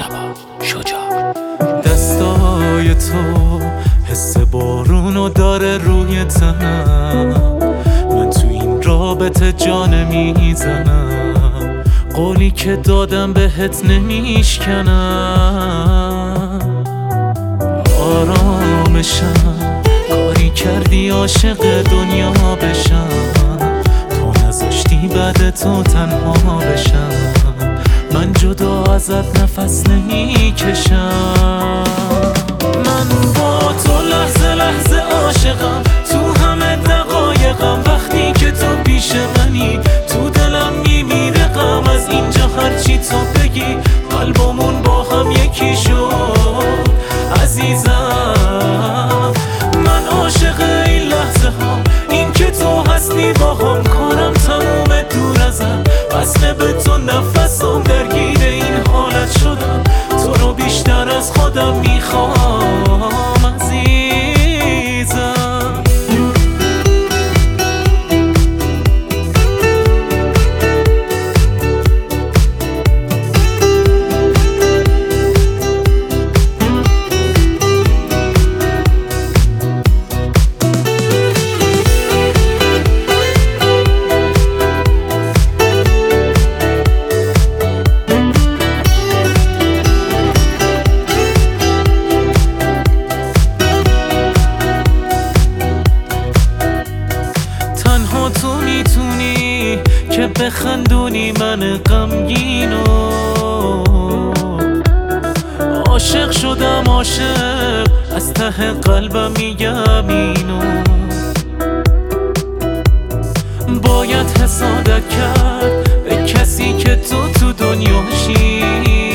مجتبی شجاع. دستای تو حس بارونو داره روی تنم، من تو این رابطه جان میزنم، قولی که دادم بهت نمیشکنم. آرامشم کاری کردی عاشق دنیا بشم، تو نذاشتی بعد تو تنها بشم، من جدا ازت نفس نمیکشم. من با تو لحظه لحظه عاشقم، تو همه دقایقم، وقتی که تو پیش منی تو دلم میمیره غم. از اینجا هرچی تو بگی قلبمون با هم یکی شد عزیزم. من عاشق این لحظه ها، این که تو هستی با هم، کارم تموم دور ازم، وصله به تو نفسم، درگیر این حالت شدم، تو رو بیشتر از خودم میخوام عزیزم. تو میتونی که بخندونی من غمگینو، عاشق شدم عاشق، از ته قلبم میگم اینو. باید حسادت کرد به کسی که تو دنیاشی،